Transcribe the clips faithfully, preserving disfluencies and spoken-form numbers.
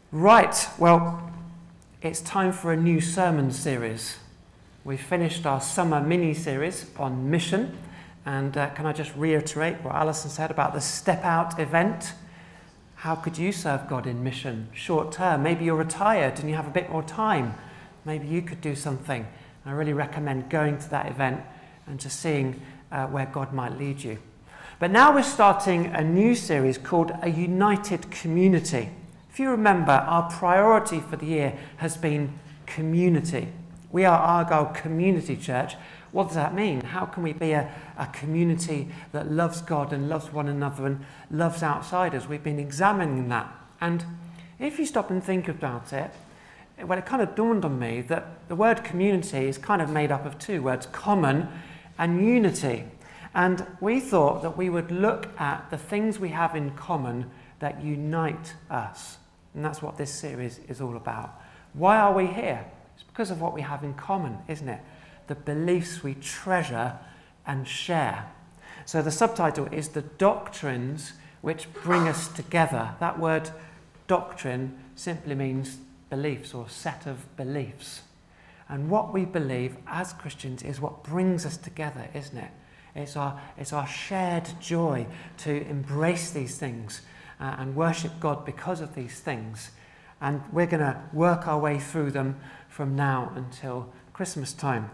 Right, well, it's time for a new sermon series. We finished our summer mini-series on mission, and uh, can I just reiterate what Alison said about the Step Out event? How could you serve God in mission? Short term, maybe you're retired and you have a bit more time. Maybe you could do something. I really recommend going to that event and just seeing uh, where God might lead you. But now we're starting a new series called A United Community. If you remember, our priority for the year has been community. We are Argyle Community Church. What does that mean? How can we be a, a community that loves God and loves one another and loves outsiders? We've been examining that. And if you stop and think about it, well, it kind of dawned on me that the word community is kind of made up of two words, common and unity. And we thought that we would look at the things we have in common that unite us. And that's what this series is all about. Why are we here? It's because of what we have in common, isn't it? The beliefs we treasure and share. So the subtitle is The Doctrines Which Bring Us Together. That word doctrine simply means beliefs or set of beliefs. And what we believe as Christians is what brings us together, isn't it? It's our, it's our shared joy to embrace these things uh, and worship God because of these things. And we're going to work our way through them from now until Christmas time.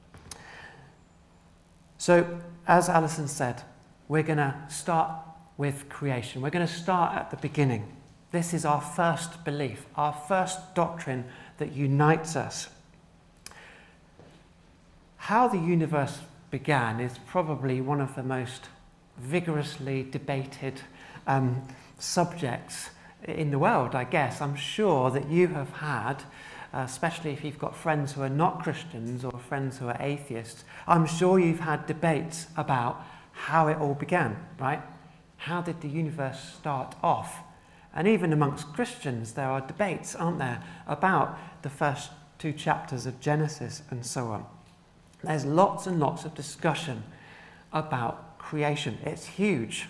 So, as Alison said, we're going to start with creation. We're going to start at the beginning. This is our first belief, our first doctrine that unites us. How the universe began is probably one of the most vigorously debated um, subjects in the world, I guess. I'm sure that you have had, uh, especially if you've got friends who are not Christians or friends who are atheists, I'm sure you've had debates about how it all began, right? How did the universe start off? And even amongst Christians, there are debates, aren't there, about the first two chapters of Genesis and so on. There's lots and lots of discussion about creation. It's huge.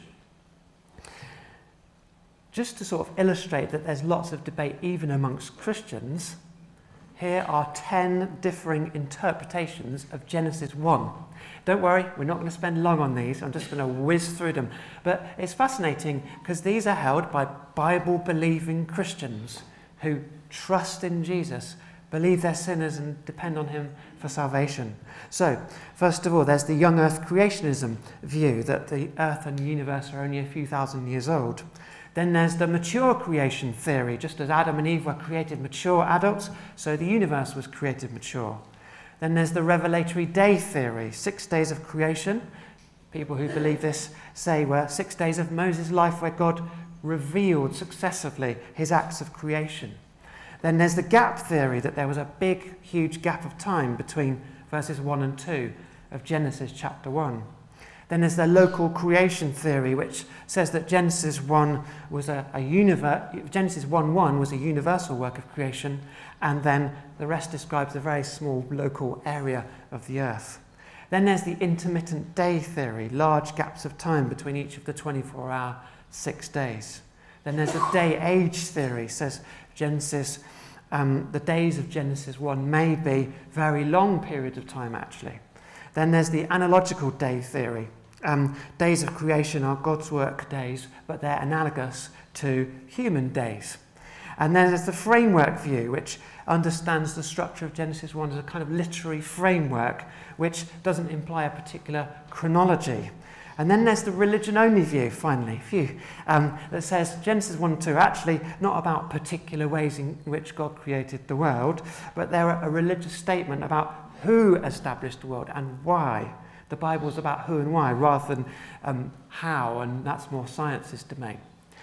Just to sort of illustrate that there's lots of debate even amongst Christians, here are ten differing interpretations of Genesis one. Don't worry, we're not going to spend long on these. I'm just going to whiz through them. But it's fascinating because these are held by Bible-believing Christians who trust in Jesus, believe they're sinners and depend on him for salvation. So, first of all, there's the young earth creationism view that the earth and the universe are only a few thousand years old. Then there's the mature creation theory. Just as Adam and Eve were created mature adults, so the universe was created mature. Then there's the revelatory day theory, six days of creation. People who believe this say were six days of Moses' life where God revealed successively his acts of creation. Then there's the gap theory, that there was a big, huge gap of time between verses one and two of Genesis chapter one. Then there's the local creation theory, which says that Genesis one was a, a universe, Genesis one one was a universal work of creation, and then the rest describes a very small local area of the earth. Then there's the intermittent day theory, large gaps of time between each of the twenty-four hour six days. Then there's the day-age theory, says Genesis, um, the days of Genesis one may be very long periods of time actually. Then there's the analogical day theory. Um, days of creation are God's work days, but they're analogous to human days. And then there's the framework view, which understands the structure of Genesis one as a kind of literary framework, which doesn't imply a particular chronology. And then there's the religion-only view, finally, view, um, that says Genesis one and two are actually not about particular ways in which God created the world, but they're a religious statement about who established the world and why. The Bible's about who and why rather than um, how, and that's more science's domain.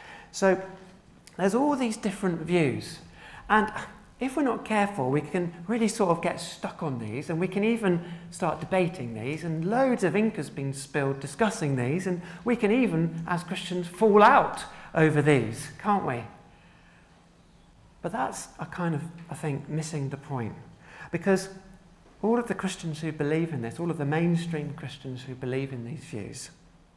So there's all these different views. And if we're not careful, we can really sort of get stuck on these, and we can even start debating these, and loads of ink has been spilled discussing these, and we can even, as Christians, fall out over these, can't we? But that's a kind of, I think, missing the point. Because all of the Christians who believe in this, all of the mainstream Christians who believe in these views,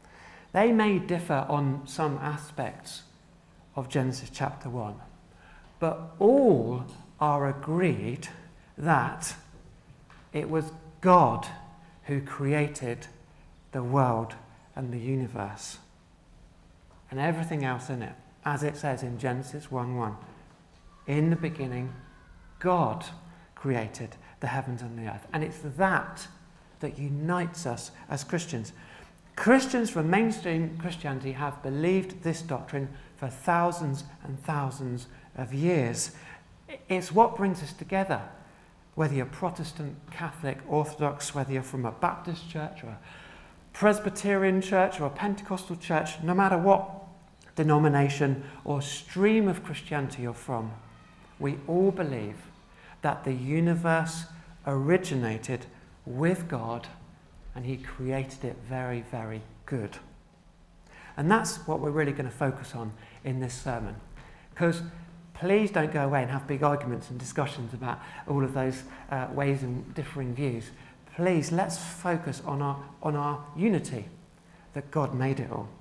they may differ on some aspects of Genesis chapter one, but all are agreed that it was God who created the world and the universe and everything else in it, as it says in Genesis one one. In the beginning, God created the heavens and the earth. And it's that that unites us as Christians. Christians from mainstream Christianity have believed this doctrine for thousands and thousands of years. It's what brings us together, whether you're Protestant, Catholic, Orthodox, whether you're from a Baptist church or a Presbyterian church or a Pentecostal church, no matter what denomination or stream of Christianity you're from, we all believe that the universe originated with God and he created it very, very good. And that's what we're really going to focus on in this sermon. Because please don't go away and have big arguments and discussions about all of those uh, ways and differing views. Please, let's focus on our, on our unity, that God made it all.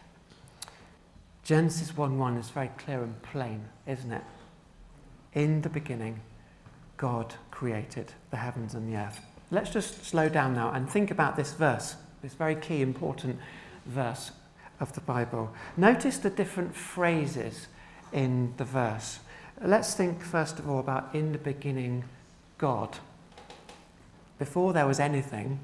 Genesis one one is very clear and plain, isn't it? In the beginning, God created the heavens and the earth. Let's just slow down now and think about this verse, this very key, important verse of the Bible. Notice the different phrases in the verse. Let's think first of all about in the beginning, God. Before there was anything,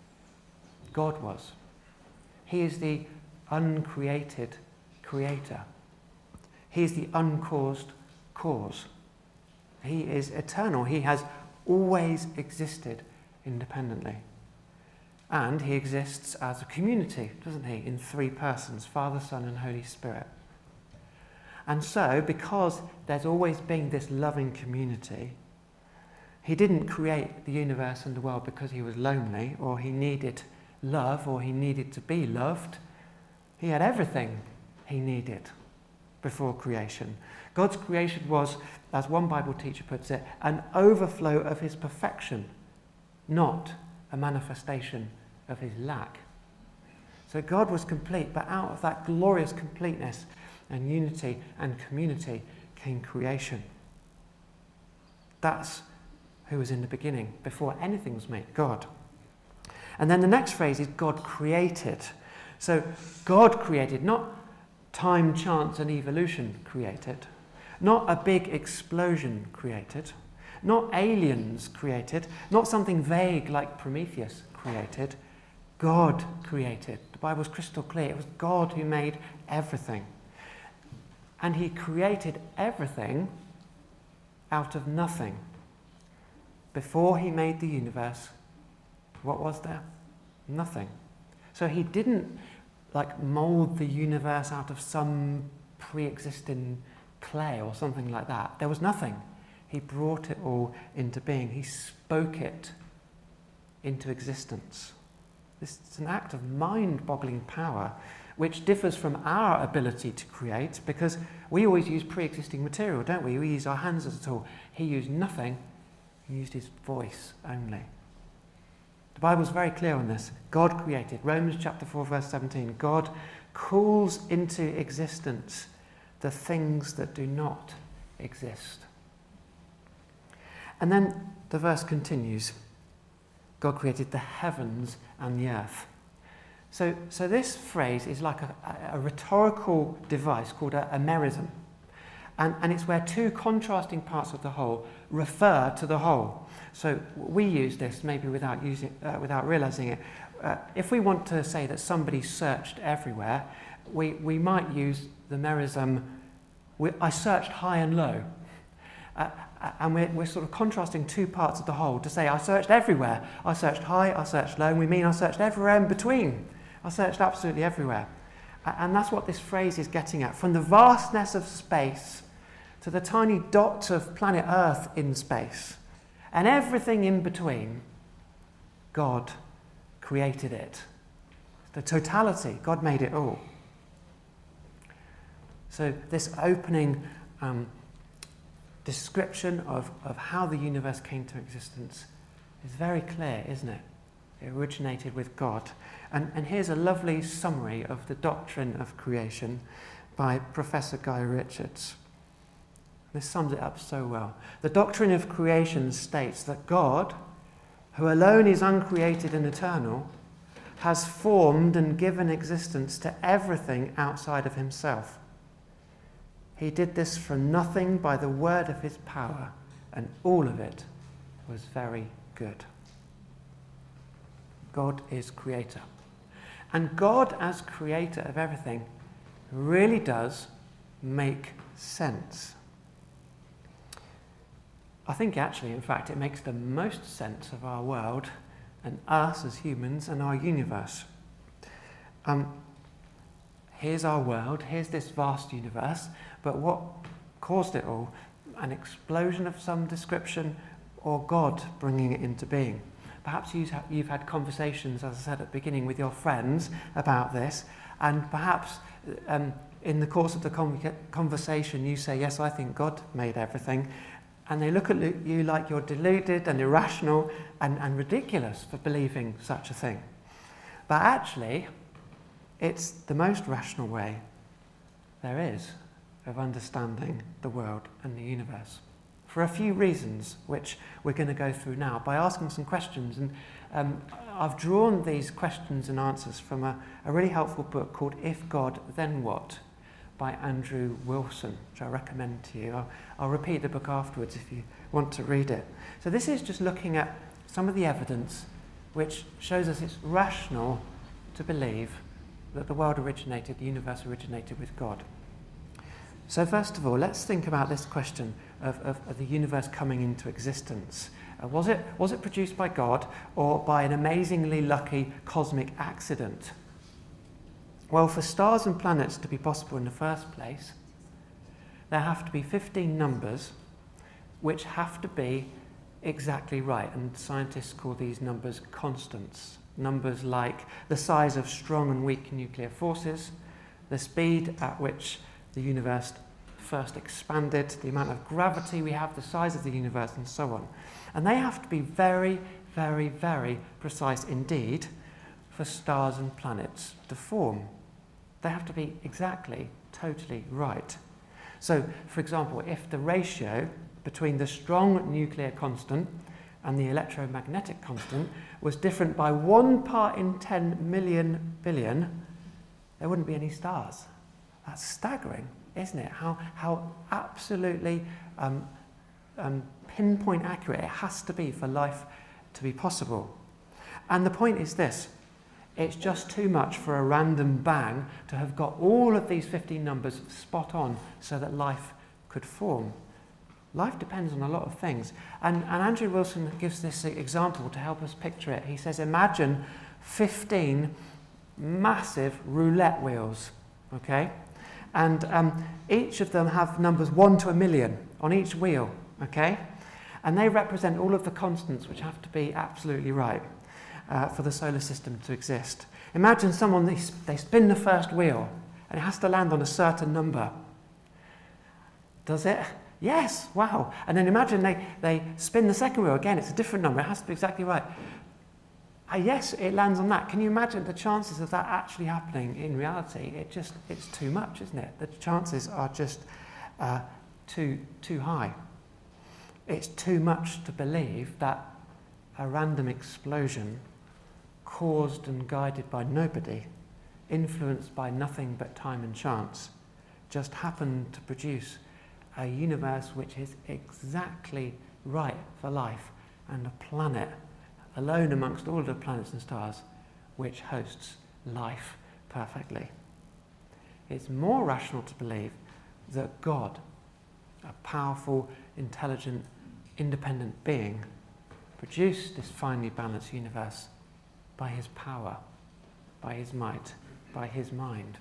God was. He is the uncreated creator. He is the uncaused cause. He is eternal. He has always existed independently. And he exists as a community, doesn't he, in three persons, Father, Son, and Holy Spirit. And so, because there's always been this loving community, he didn't create the universe and the world because he was lonely, or he needed love, or he needed to be loved. He had everything he needed before creation. God's creation was, as one Bible teacher puts it, an overflow of his perfection, not a manifestation of his lack. So God was complete, but out of that glorious completeness and unity and community came creation. That's who was in the beginning, before anything was made, God. And then the next phrase is God created. So God created, not time, chance, and evolution created, not a big explosion created, not aliens created, not something vague like Prometheus created. God created. The Bible's crystal clear. It was God who made everything. And he created everything out of nothing. Before he made the universe, what was there? Nothing. So he didn't like mold the universe out of some pre-existing clay or something like that. There was nothing. He brought it all into being. He spoke it into existence. This is an act of mind-boggling power, which differs from our ability to create, because we always use pre-existing material, don't we? We use our hands as a tool. He used nothing. He used his voice only. The Bible's very clear on this. God created. Romans chapter four, verse seventeen. God calls into existence the things that do not exist. And then the verse continues. God created the heavens and the earth. So, so this phrase is like a, a rhetorical device called a, a merism. And, and it's where two contrasting parts of the whole refer to the whole. So we use this maybe without using, uh, without realizing it. Uh, if we want to say that somebody searched everywhere, we, we might use the merism, we, I searched high and low. Uh, and we're, we're sort of contrasting two parts of the whole to say I searched everywhere. I searched high, I searched low, and we mean I searched everywhere in between. I searched absolutely everywhere. And that's what this phrase is getting at. From the vastness of space to the tiny dot of planet Earth in space, and everything in between, God created it. The totality, God made it all. So this opening um, description of, of how the universe came to existence is very clear, isn't it? It originated with God. And, and here's a lovely summary of the doctrine of creation by Professor Guy Richards. This sums it up so well. The doctrine of creation states that God, who alone is uncreated and eternal, has formed and given existence to everything outside of himself. He did this from nothing by the word of his power, and all of it was very good. God is creator. And God, as creator of everything, really does make sense. I think actually, in fact, it makes the most sense of our world and us as humans and our universe. Um, here's our world, here's this vast universe, but what caused it all? An explosion of some description, or God bringing it into being? Perhaps you've had, you've had conversations, as I said at the beginning, with your friends about this, and perhaps um, in the course of the con- conversation you say, yes, I think God made everything, and they look at you like you're deluded and irrational and, and ridiculous for believing such a thing. But actually, it's the most rational way there is of understanding the world and the universe, for a few reasons, which we're going to go through now by asking some questions. And um, I've drawn these questions and answers from a, a really helpful book called If God, Then What? By Andrew Wilson, which I recommend to you. I'll, I'll repeat the book afterwards if you want to read it. So this is just looking at some of the evidence which shows us it's rational to believe that the world originated, the universe originated with God. So first of all, let's think about this question of, of, of the universe coming into existence. Uh, was it, was it produced by God or by an amazingly lucky cosmic accident? Well, for stars and planets to be possible in the first place, there have to be fifteen numbers which have to be exactly right, and scientists call these numbers constants. Numbers like the size of strong and weak nuclear forces, the speed at which the universe first expanded, the amount of gravity we have, the size of the universe, and so on. And they have to be very, very, very precise indeed for stars and planets to form. They have to be exactly, totally right. So, for example, if the ratio between the strong nuclear constant and the electromagnetic constant was different by one part in ten million billion, there wouldn't be any stars. That's staggering, isn't it? How, how absolutely um, um, pinpoint accurate it has to be for life to be possible. And the point is this: it's just too much for a random bang to have got all of these fifteen numbers spot on so that life could form. Life depends on a lot of things. And, and Andrew Wilson gives this example to help us picture it. He says, imagine fifteen massive roulette wheels, okay? And um, each of them have numbers one to a million on each wheel, okay? And they represent all of the constants which have to be absolutely right uh, for the solar system to exist. Imagine someone, they, they spin the first wheel and it has to land on a certain number. Does it? Yes, wow. And then imagine they, they spin the second wheel again, it's a different number, it has to be exactly right. Uh, yes, it lands on that. Can you imagine the chances of that actually happening in reality? It just, it's too much, isn't it? The chances are just uh, too, too high. It's too much to believe that a random explosion caused and guided by nobody, influenced by nothing but time and chance, just happened to produce a universe which is exactly right for life, and a planet alone amongst all of the planets and stars which hosts life perfectly. It's more rational to believe that God, a powerful, intelligent, independent being, produced this finely balanced universe by his power, by his might, by his mind.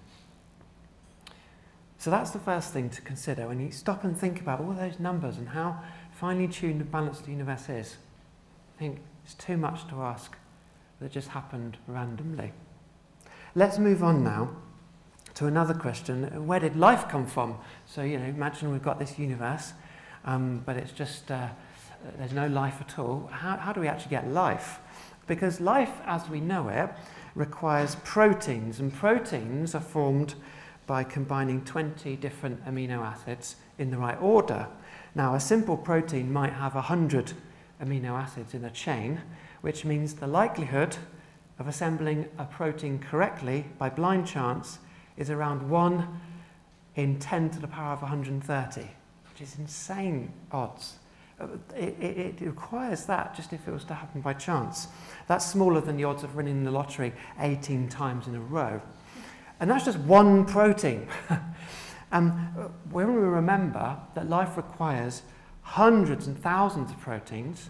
So that's the first thing to consider when you stop and think about all those numbers and how finely tuned and balanced the universe is. I think it's too much to ask that it just happened randomly. Let's move on now to another question. Where did life come from? So, you know, imagine we've got this universe, um, but it's just, uh, there's no life at all. How, how do we actually get life? Because life, as we know it, requires proteins, and proteins are formed by combining twenty different amino acids in the right order. Now, a simple protein might have one hundred amino acids in a chain, which means the likelihood of assembling a protein correctly by blind chance is around one in ten to the power of one hundred thirty, which is insane odds. It, it, it requires that just if it was to happen by chance. That's smaller than the odds of winning the lottery eighteen times in a row. And that's just one protein. And when we remember that life requires hundreds and thousands of proteins,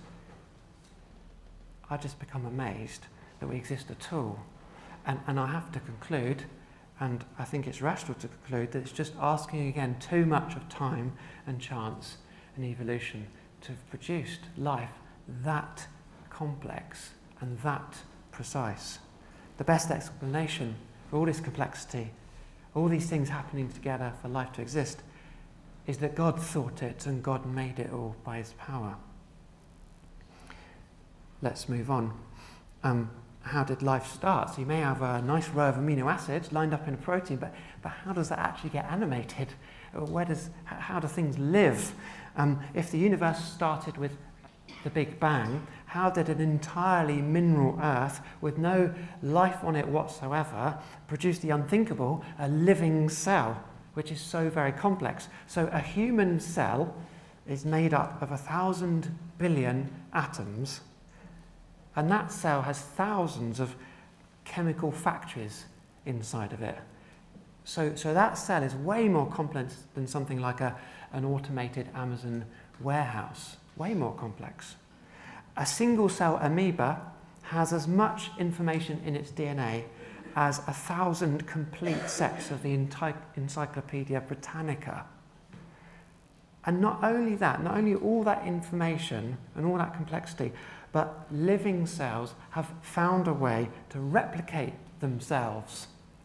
I just become amazed that we exist at all. And, and I have to conclude, and I think it's rational to conclude, that it's just asking again too much of time and chance and evolution to have produced life that complex and that precise. The best explanation for all this complexity, all these things happening together for life to exist, is that God thought it and God made it all by his power. Let's move on. Um, how did life start? So you may have a nice row of amino acids lined up in a protein, but, but how does that actually get animated? Where does, how do things live? Um, if the universe started with the Big Bang, how did an entirely mineral Earth with no life on it whatsoever produce the unthinkable, a living cell, which is so very complex? So a human cell is made up of a thousand billion atoms, and that cell has thousands of chemical factories inside of it. So, so that cell is way more complex than something like a, an automated Amazon warehouse, way more complex. A single-cell amoeba has as much information in its D N A as a thousand complete sets of the Enty- Encyclopedia Britannica. And not only that, not only all that information and all that complexity, but living cells have found a way to replicate themselves.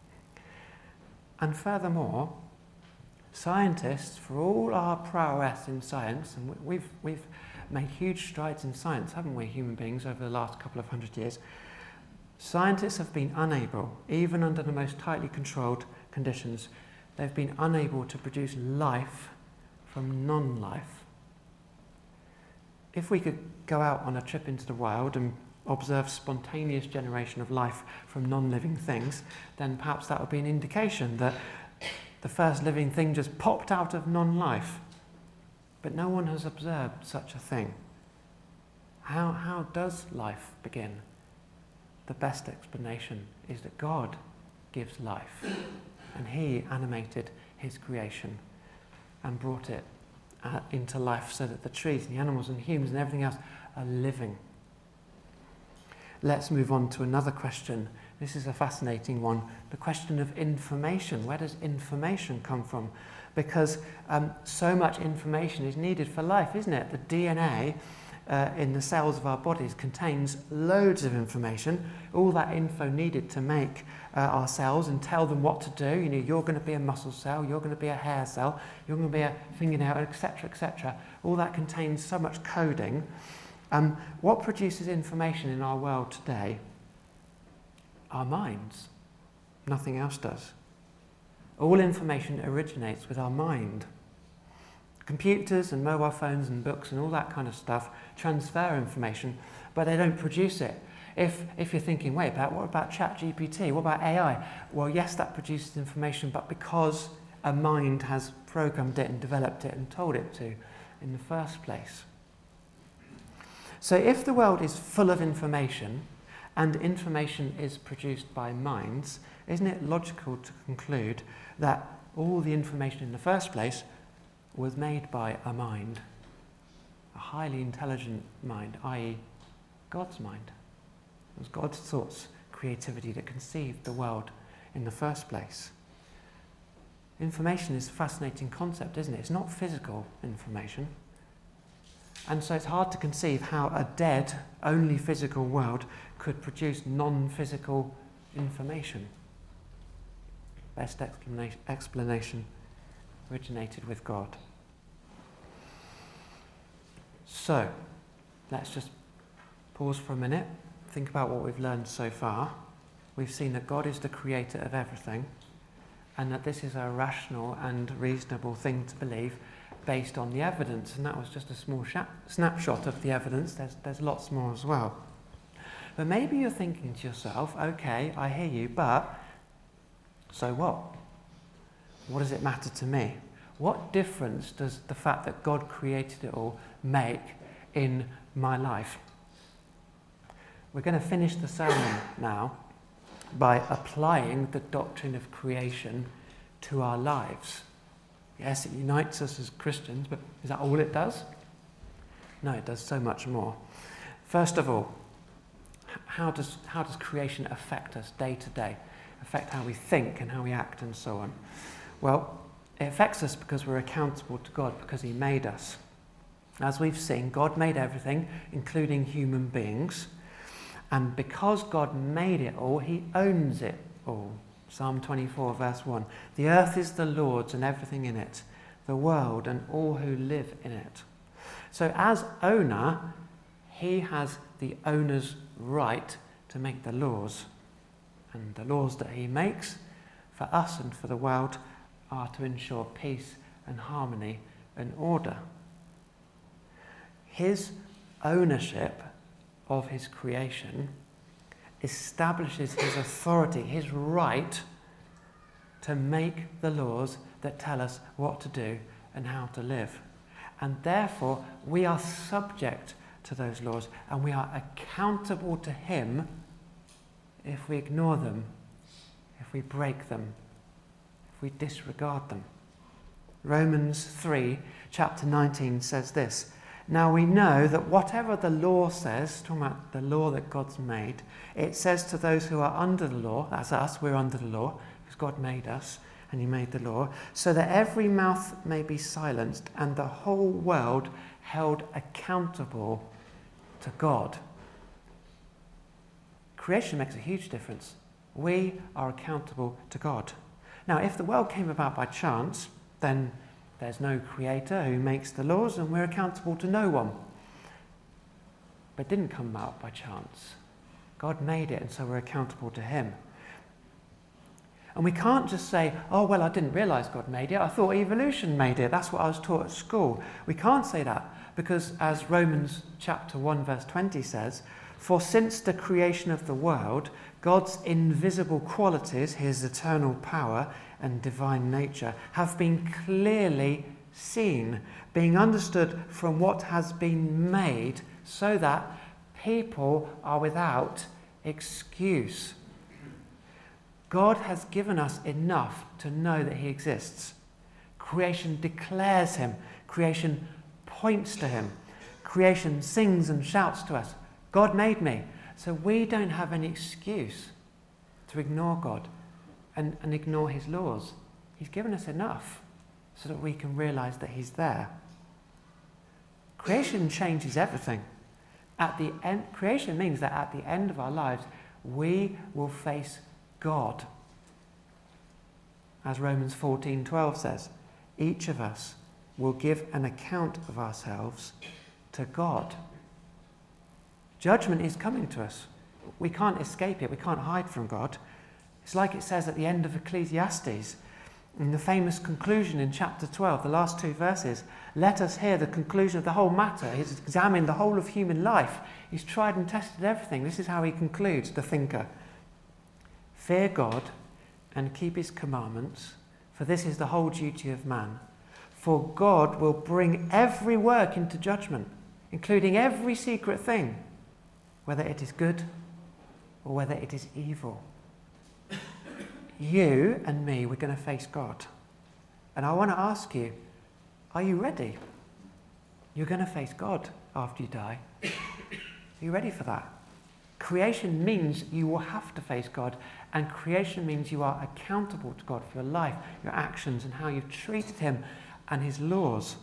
And furthermore, scientists, for all our prowess in science, and we've, we've made huge strides in science, haven't we, human beings, over the last couple of hundred years, scientists have been unable, even under the most tightly controlled conditions, they've been unable to produce life from non-life. If we could go out on a trip into the wild and observe spontaneous generation of life from non-living things, then perhaps that would be an indication that the first living thing just popped out of non-life. But no one has observed such a thing. How, how does life begin? The best explanation is that God gives life, and he animated his creation and brought it uh, into life so that the trees and the animals and the humans and everything else are living. Let's move on to another question. This is a fascinating one. The question of information. Where does information come from? Because um, so much information is needed for life, isn't it? The D N A uh, in the cells of our bodies contains loads of information, all that info needed to make uh, our cells and tell them what to do. You know, you're going to be a muscle cell, you're going to be a hair cell, you're going to be a fingernail, et cetera, et cetera. All that contains so much coding. Um, what produces information in our world today? Our minds. Nothing else does. All information originates with our mind. Computers and mobile phones and books and all that kind of stuff transfer information, but they don't produce it. If, if you're thinking, wait, about, what about ChatGPT? What about A I? Well, yes, that produces information, but because a mind has programmed it and developed it and told it to in the first place. So if the world is full of information, and information is produced by minds, isn't it logical to conclude that all the information in the first place was made by a mind, a highly intelligent mind, that is God's mind? It was God's thoughts, creativity that conceived the world in the first place. Information is a fascinating concept, isn't it? It's not physical information. And so it's hard to conceive how a dead, only physical world could produce non-physical information. Best explanation, explanation originated with God. So, let's just pause for a minute, think about what we've learned so far. We've seen that God is the creator of everything, and that this is a rational and reasonable thing to believe, based on the evidence, and that was just a small sh- snapshot of the evidence. There's, there's lots more as well. But maybe you're thinking to yourself, okay, I hear you, but so what? What does it matter to me? What difference does the fact that God created it all make in my life? We're going to finish the sermon now by applying the doctrine of creation to our lives. Yes, it unites us as Christians, but is that all it does? No, it does so much more. First of all, how does, how does creation affect us day to day? Affect how we think and how we act and so on? Well, it affects us because we're accountable to God, because he made us. As we've seen, God made everything, including human beings. And because God made it all, he owns it all. Psalm twenty-four, verse one. The earth is the Lord's and everything in it, the world and all who live in it. So as owner, he has the owner's right to make the laws. And the laws that he makes for us and for the world are to ensure peace and harmony and order. His ownership of his creation establishes his authority, his right to make the laws that tell us what to do and how to live. And therefore, we are subject to those laws, and we are accountable to him if we ignore them, if we break them, if we disregard them. Romans three, chapter nineteen says this: now we know that whatever the law says, talking about the law that God's made, it says to those who are under the law, that's us, we're under the law, because God made us and he made the law, so that every mouth may be silenced and the whole world held accountable to God. Creation makes a huge difference. We are accountable to God. Now, if the world came about by chance, then there's no creator who makes the laws and we're accountable to no one. But it didn't come about by chance. God made it, and so we're accountable to him. And we can't just say, oh, well, I didn't realise God made it. I thought evolution made it. That's what I was taught at school. We can't say that because, as Romans chapter one, verse twenty says, for since the creation of the world, God's invisible qualities, his eternal power and divine nature, have been clearly seen, being understood from what has been made, so that people are without excuse. God has given us enough to know that he exists. Creation declares him. Creation points to him. Creation sings and shouts to us. God made me. So we don't have any excuse to ignore God and, and ignore his laws. He's given us enough so that we can realize that he's there. Creation changes everything. At the end, creation means that at the end of our lives, we will face God. As Romans fourteen twelve says, each of us will give an account of ourselves to God. Judgment is coming to us. We can't escape it. We can't hide from God. It's like it says at the end of Ecclesiastes, in the famous conclusion in chapter twelve, the last two verses, let us hear the conclusion of the whole matter. He's examined the whole of human life. He's tried and tested everything. This is how he concludes, the thinker. Fear God and keep his commandments, for this is the whole duty of man. For God will bring every work into judgment, including every secret thing, whether it is good or whether it is evil. You and me, we're going to face God. And I want to ask you, are you ready? You're going to face God after you die. Are you ready for that? Creation means you will have to face God, and creation means you are accountable to God for your life, your actions, and how you've treated him and his laws.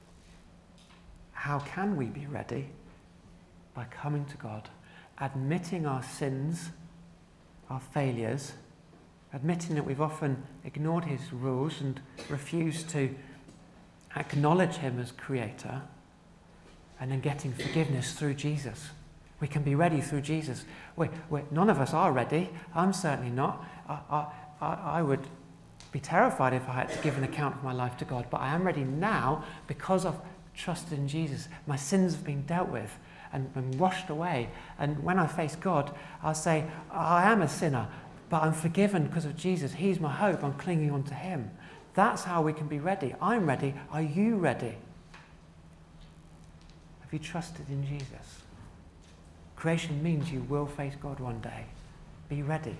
How can we be ready? By coming to God, admitting our sins, our failures, admitting that we've often ignored his rules and refused to acknowledge him as creator, and then getting forgiveness through Jesus. We can be ready through Jesus. We, we, none of us are ready. I'm certainly not. I, I, I would be terrified if I had to give an account of my life to God, but I am ready now because I've trusted in Jesus. My sins have been dealt with and been washed away. And when I face God, I'll say, I am a sinner, but I'm forgiven because of Jesus. He's my hope. I'm clinging on to him. That's how we can be ready. I'm ready. Are you ready? Have you trusted in Jesus? Creation means you will face God one day. Be ready.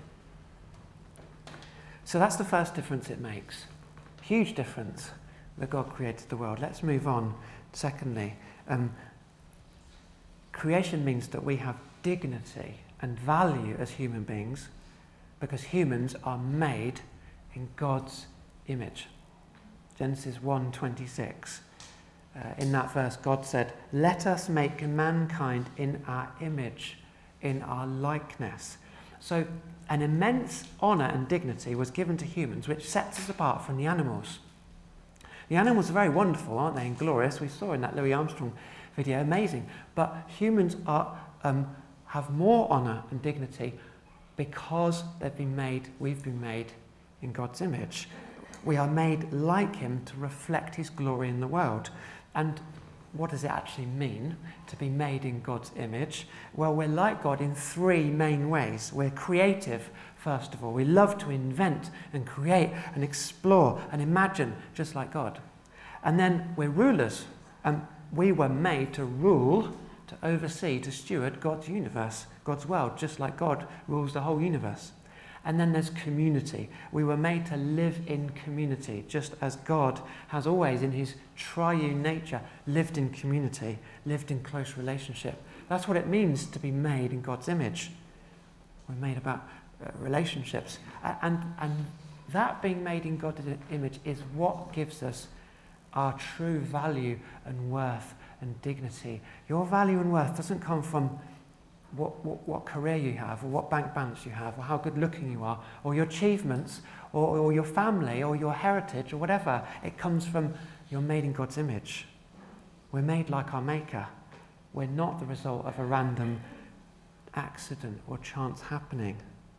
So that's the first difference it makes. Huge difference that God created the world. Let's move on. Secondly, um, creation means that we have dignity and value as human beings because humans are made in God's image. Genesis one twenty-six. Uh, in that verse, God said, "Let us make mankind in our image, in our likeness." So an immense honour and dignity was given to humans, which sets us apart from the animals. The animals are very wonderful, aren't they, and glorious. We saw in that Louis Armstrong video, amazing. But humans are um, have more honour and dignity because they've been made, we've been made in God's image. We are made like him to reflect his glory in the world. And what does it actually mean to be made in God's image? Well, we're like God in three main ways. We're creative, first of all. We love to invent and create and explore and imagine just like God. And then we're rulers. And we were made to rule, to oversee, to steward God's universe, God's world, just like God rules the whole universe. And then there's community. We were made to live in community, just as God has always, in his triune nature, lived in community, lived in close relationship. That's what it means to be made in God's image. We're made about uh, relationships. And, and that being made in God's image is what gives us our true value and worth and dignity. Your value and worth doesn't come from What, what, what career you have, or what bank balance you have, or how good looking you are, or your achievements, or, or your family, or your heritage, or whatever. It comes from you're made in God's image. We're made like our Maker. We're not the result of a random accident or chance happening.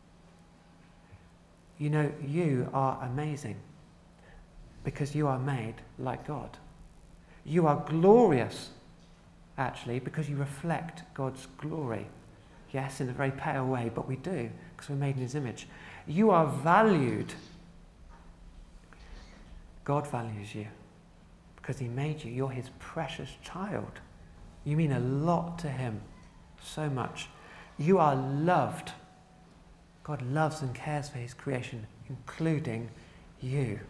You know, you are amazing because you are made like God. You are glorious, actually, because you reflect God's glory. Yes, in a very pale way, but we do, because we're made in his image. You are valued. God values you because he made you. You're his precious child. You mean a lot to him, so much. You are loved. God loves and cares for his creation, including you.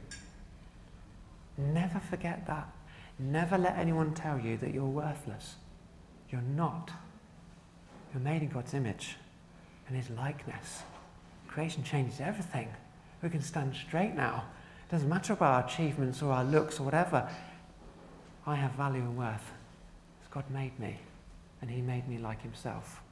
Never forget that. Never let anyone tell you that you're worthless. You're not. You're made in God's image and his likeness. Creation changes everything. We can stand straight now. It doesn't matter about our achievements or our looks or whatever. I have value and worth because God made me and he made me like himself.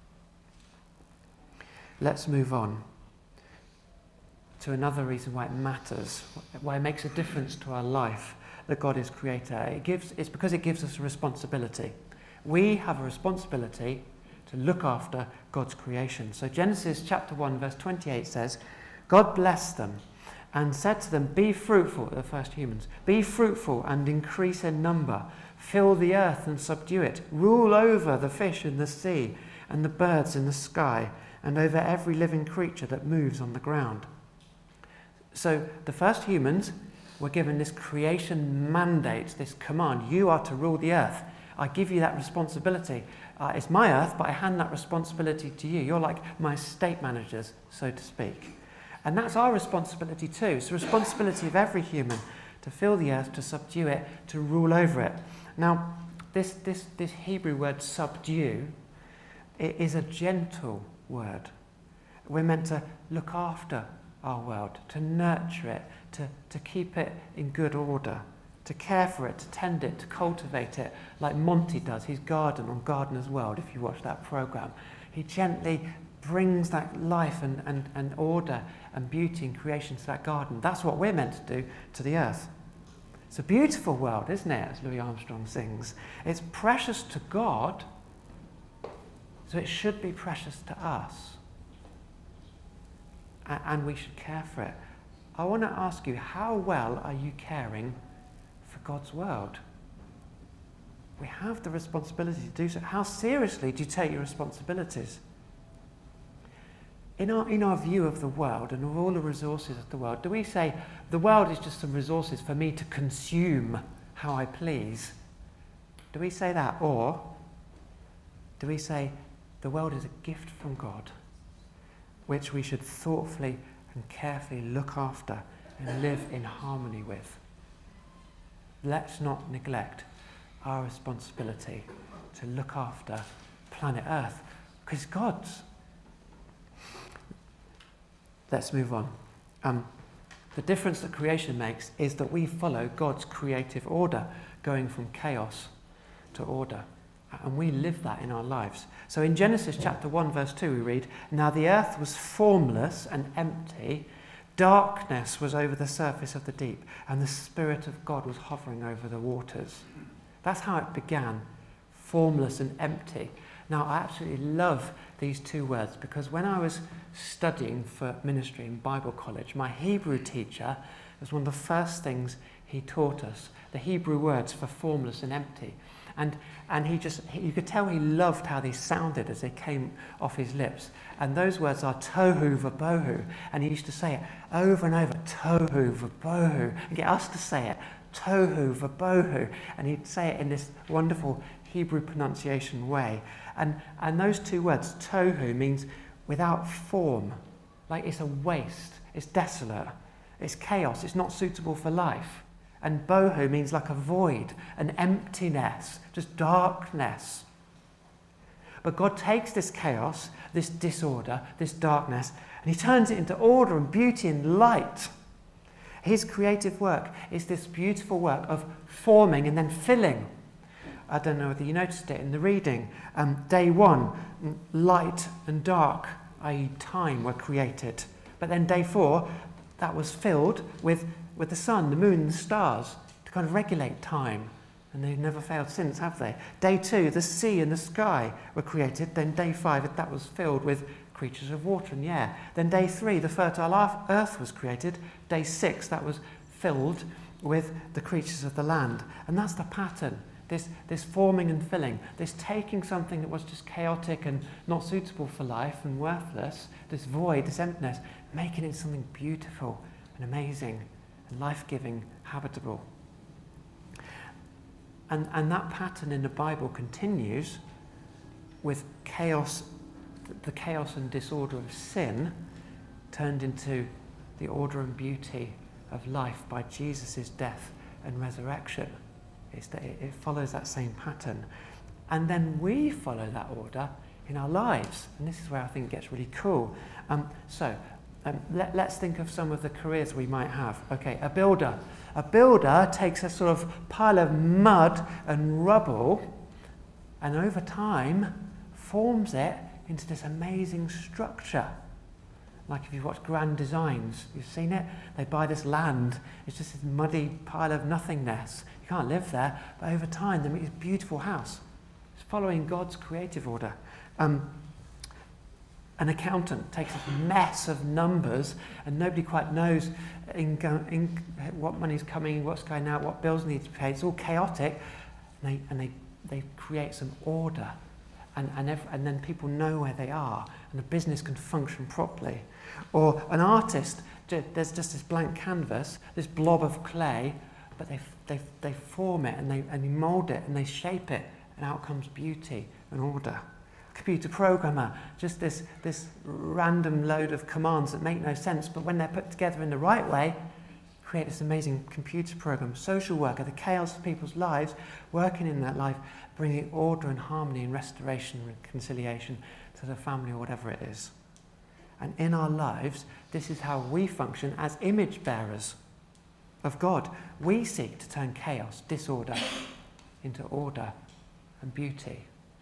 Let's move on to another reason why it matters, why it makes a difference to our life that God is creator. It gives, it's because it gives us a responsibility. We have a responsibility to look after God's creation. So Genesis chapter one verse twenty-eight says, God blessed them and said to them, be fruitful, the first humans, be fruitful and increase in number, fill the earth and subdue it, rule over the fish in the sea and the birds in the sky, and over every living creature that moves on the ground. So the first humans were given this creation mandate, this command. You are to rule the earth. I give you that responsibility. Uh, it's my earth, but I hand that responsibility to you. You're like my estate managers, so to speak. And that's our responsibility too. It's the responsibility of every human to fill the earth, to subdue it, to rule over it. Now, this, this, this Hebrew word subdue, it is a gentle word. We're meant to look after our world, to nurture it, to, to keep it in good order, to care for it, to tend it, to cultivate it, like Monty does, his garden on Gardener's World, if you watch that programme. He gently brings that life and, and, and order and beauty and creation to that garden. That's what we're meant to do to the earth. It's a beautiful world, isn't it, as Louis Armstrong sings. It's precious to God, so it should be precious to us. And we should care for it. I want to ask you, how well are you caring for God's world? We have the responsibility to do so. How seriously do you take your responsibilities? In our, in our view of the world and of all the resources of the world, do we say, the world is just some resources for me to consume how I please? Do we say that? Or do we say, the world is a gift from God, which we should thoughtfully and carefully look after and live in harmony with? Let's not neglect our responsibility to look after planet Earth, because God's. Let's move on. Um, the difference that creation makes is that we follow God's creative order, going from chaos to order. And we live that in our lives. So in Genesis chapter one, verse two, we read, "Now the earth was formless and empty. Darkness was over the surface of the deep, and the Spirit of God was hovering over the waters." That's how it began, formless and empty. Now, I absolutely love these two words, because when I was studying for ministry in Bible college, my Hebrew teacher, it was one of the first things he taught us, the Hebrew words for formless and empty. And and he just, he, you could tell he loved how they sounded as they came off his lips. And those words are tohu vabohu. And he used to say it over and over, tohu vabohu, and get us to say it, tohu vabohu. And he'd say it in this wonderful Hebrew pronunciation way. And, and those two words, tohu, means without form. Like it's a waste, it's desolate, it's chaos, it's not suitable for life. And bohu means like a void, an emptiness, just darkness. But God takes this chaos, this disorder, this darkness, and he turns it into order and beauty and light. His creative work is this beautiful work of forming and then filling. I don't know whether you noticed it in the reading. Um, day one, light and dark, that is time, were created. But then day four, that was filled with, with the sun, the moon, and the stars to kind of regulate time. And they've never failed since, have they? Day two, the sea and the sky were created. Then day five, that was filled with creatures of water and the air. Then day three, the fertile earth was created. Day six, that was filled with the creatures of the land. And that's the pattern. This, this forming and filling, this taking something that was just chaotic and not suitable for life and worthless, this void, this emptiness, making it something beautiful and amazing and life-giving, habitable. And, and that pattern in the Bible continues with chaos, the chaos and disorder of sin turned into the order and beauty of life by Jesus' death and resurrection. It's that it follows that same pattern. And then we follow that order in our lives. And this is where I think it gets really cool. Um, so um, let, let's think of some of the careers we might have. Okay, a builder. A builder takes a sort of pile of mud and rubble and over time forms it into this amazing structure. Like if you've watched Grand Designs, you've seen it? They buy this land. It's just this muddy pile of nothingness. You can't live there, but over time they make this beautiful house. It's following God's creative order. Um, an accountant takes a mess of numbers and nobody quite knows in, in what money's coming, what's going out, what bills need to be paid. It's all chaotic, and they, and they, they create some order. And, and, every, and then people know where they are, and the business can function properly. Or an artist, there's just this blank canvas, this blob of clay, but they they they form it and they and they mould it and they shape it, and out comes beauty and order. Computer programmer, just this this random load of commands that make no sense, but when they're put together in the right way, create this amazing computer program. Social worker, the chaos of people's lives, working in that life, bringing order and harmony and restoration and reconciliation to the family or whatever it is. And in our lives, this is how we function as image bearers of God. We seek to turn chaos, disorder, into order and beauty.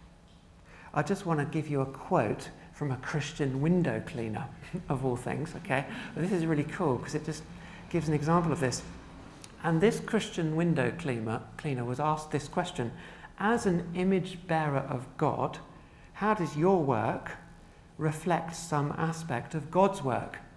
I just want to give you a quote from a Christian window cleaner, of all things, okay? But this is really cool because it just gives an example of this. And this Christian window cleaner, cleaner was asked this question: as an image bearer of God, how does your work reflect some aspect of God's work?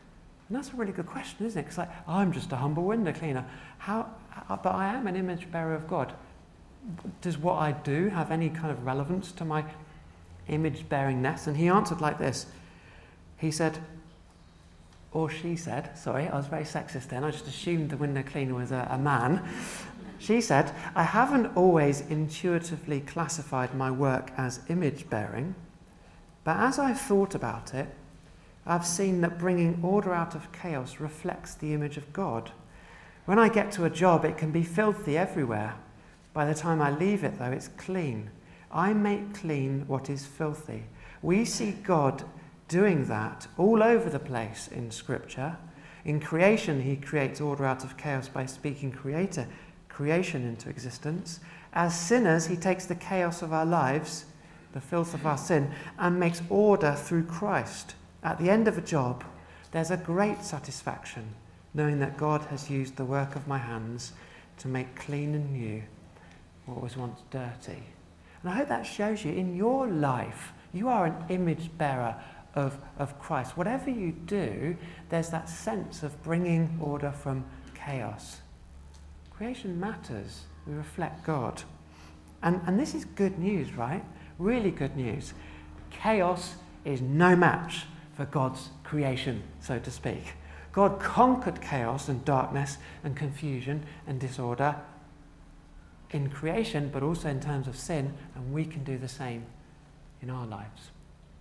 And that's a really good question, isn't it? Because like, I'm just a humble window cleaner. How, but I am an image bearer of God. Does what I do have any kind of relevance to my image bearingness? And he answered like this. He said, or she said, sorry, I was very sexist then, I just assumed the window cleaner was a, a man. She said, I haven't always intuitively classified my work as image bearing, but as I've thought about it, I've seen that bringing order out of chaos reflects the image of God. When I get to a job, it can be filthy everywhere. By the time I leave it, though, it's clean. I make clean what is filthy. We see God doing that all over the place in Scripture. In creation, he creates order out of chaos by speaking creator, creation into existence. As sinners, he takes the chaos of our lives, the filth of our sin, and makes order through Christ. At the end of a job, there's a great satisfaction knowing that God has used the work of my hands to make clean and new what was once dirty. And I hope that shows you in your life, you are an image bearer of, of Christ. Whatever you do, there's that sense of bringing order from chaos. Creation matters. We reflect God. And, and this is good news, right? Really good news. Chaos is no match for God's creation, so to speak. God conquered chaos and darkness and confusion and disorder in creation, but also in terms of sin, and we can do the same in our lives.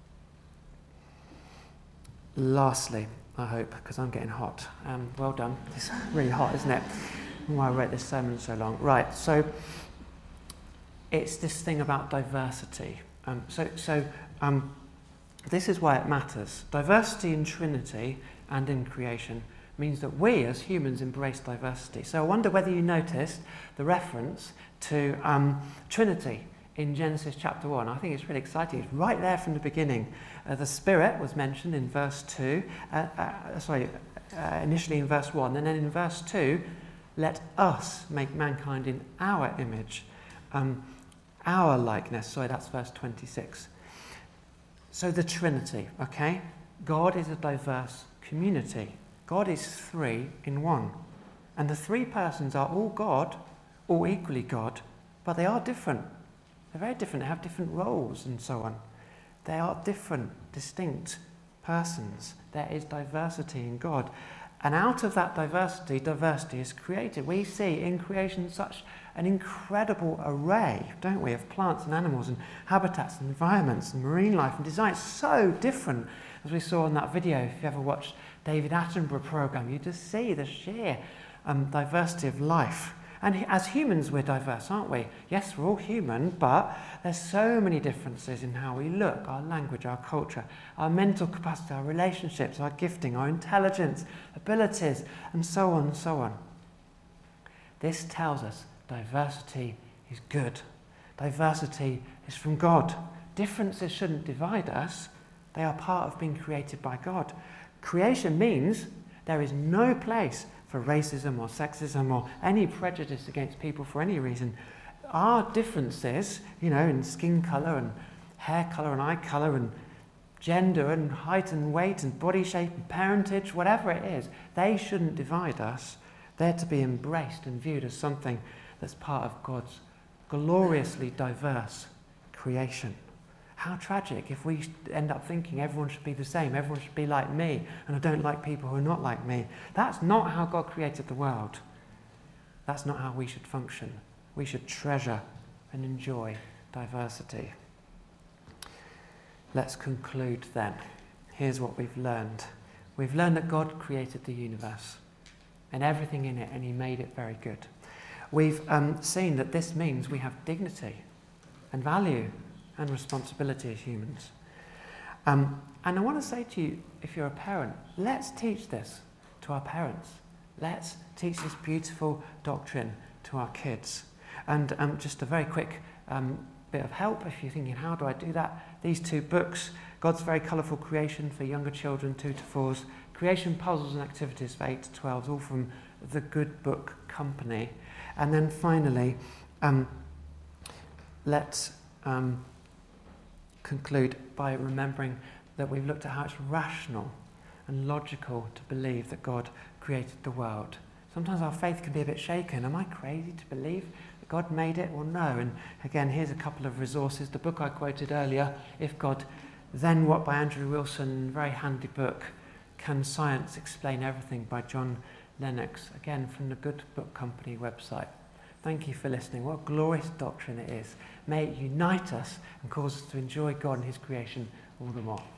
Lastly, I hope, because I'm getting hot. Um, well done. It's really hot, isn't it? Why I wrote this sermon so long. Right, so it's this thing about diversity. Um, so so um, this is why it matters. Diversity in Trinity and in creation means that we as humans embrace diversity. So I wonder whether you noticed the reference to um, Trinity in Genesis chapter one. I think it's really exciting. It's right there from the beginning. Uh, the Spirit was mentioned in verse two, uh, uh, sorry, uh, initially in verse one, and then in verse two, let us make mankind in our image, um, our likeness. Sorry, that's verse twenty-six. So the Trinity, okay? God is a diverse community. God is three in one. And the three persons are all God, all equally God, but they are different. They're very different. They have different roles and so on. They are different, distinct persons. There is diversity in God. And out of that diversity, diversity is created. We see in creation such an incredible array, don't we, of plants and animals and habitats and environments and marine life and design. It's so different, as we saw in that video. If you ever watched David Attenborough program, you just see the sheer um, diversity of life. And as humans, we're diverse, aren't we? Yes, we're all human, but there's so many differences in how we look, our language, our culture, our mental capacity, our relationships, our gifting, our intelligence, abilities, and so on and so on. This tells us diversity is good. Diversity is from God. Differences shouldn't divide us. They are part of being created by God. Creation means there is no place for racism or sexism or any prejudice against people for any reason. Our differences, you know, in skin colour and hair colour and eye colour and gender and height and weight and body shape and parentage, whatever it is, they shouldn't divide us. They're to be embraced and viewed as something that's part of God's gloriously diverse creation. How tragic if we end up thinking everyone should be the same, everyone should be like me, and I don't like people who are not like me. That's not how God created the world. That's not how we should function. We should treasure and enjoy diversity. Let's conclude then. Here's what we've learned. We've learned that God created the universe and everything in it, and he made it very good. We've um, seen that this means we have dignity and value and responsibility as humans. Um, and I want to say to you, if you're a parent, let's teach this to our parents. Let's teach this beautiful doctrine to our kids. And um, just a very quick um, bit of help if you're thinking, how do I do that? These two books, God's Very Colourful Creation for younger children, two to fours, Creation Puzzles and Activities for eight to twelves, all from the Good Book Company. And then finally, um, let's um, conclude by remembering that we've looked at how it's rational and logical to believe that God created the world. Sometimes our faith can be a bit shaken. Am I crazy to believe that God made it? Well, no. And again, here's a couple of resources. The book I quoted earlier, If God, Then What, by Andrew Wilson, very handy book. Can Science Explain Everything, by John Lennox, again from the Good Book Company website. Thank you for listening. What a glorious doctrine it is. May it unite us and cause us to enjoy God and his creation all the more.